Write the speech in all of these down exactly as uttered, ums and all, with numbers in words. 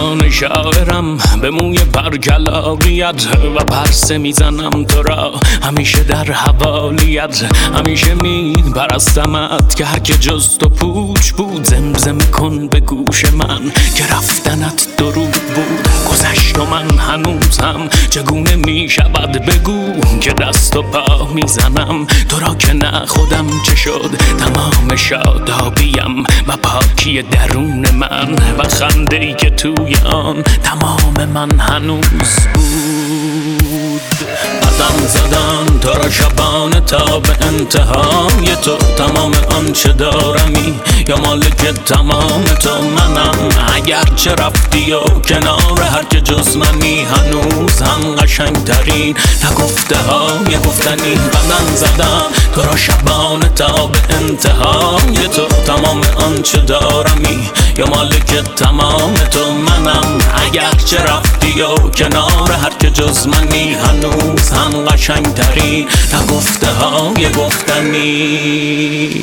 زبان شاعرم به موی برگلاریت و پرسه میزنم تو را همیشه در حوالیت. همیشه می پرستمت که هر که جز تو پوچ بود. زمزمه کن به گوش من که رفتنت درود بود. گذشت و من هنوزم چگونه می شود بگو که دست و پا میزنم تو را که نه خودم چه شد. تمام شادابیم و پاکی درون من و خنده‌ای که توی آن تمام من هنوز بود. قدم زدن تو را شبانه تا به انتهای تو. تمام آنچه دارمی یا مالک تمام تو منم. اگرچه رفتی و کنار هر که جز منی هنوز هم قشنگترین نگفته های گفتنی. قدم زدم تو را شبانه تا به انتهای تو. تمام آنچه دارمی یا مالک تمام تو منم. اگرچه رفتی و کنار هر که جز منی هنوز هم قشنگترین نگفته های گفتنی.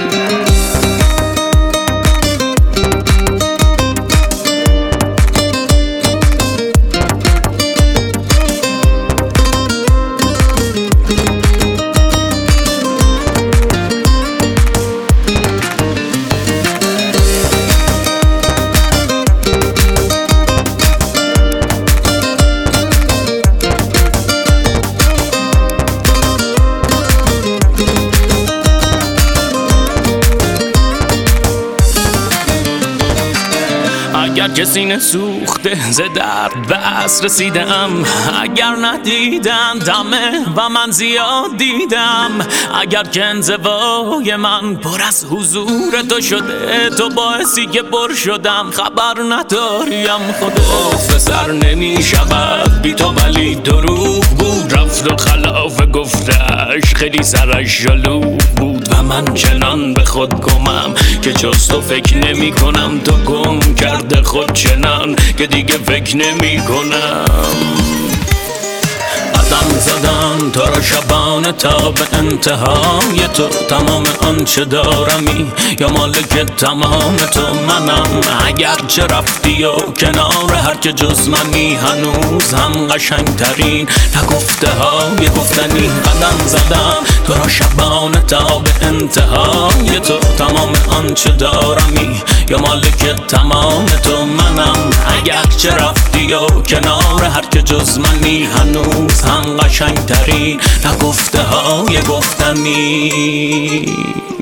اگر که سینه سوخته ز درد بس رسیدم. اگر ندیدن دمه و من زیاد دیدم. اگر که انزوای من پر از حضور تو شده تو باعثی که پر شدم. خبر نداریم خدا سر نمی شود بی تو ولی دروغ بود. رفت و خلاف گفتش خیلی سرش جلو بود و من چنان به خود گمم که جز تو فکر نمی کنم. تو گم کرده خود چنان که دیگه فکر نمی کنم. قدم زدن تو را شبانه تا به انتهای تو. تمام آنچه دارمی یا مالک تمام تو منم. اگرچه رفتی و کنار هر که جز منی هنوز هم قشنگترین نگفته های گفتنی. قدم زدم تو را شبانه تا به انتهای تو. تمام آنچه دارمی یا مالک تمام تو منم. اگرچه رفتی و کنار هر که جز منی هنوز هم قشنگترین نگفته های گفتنی.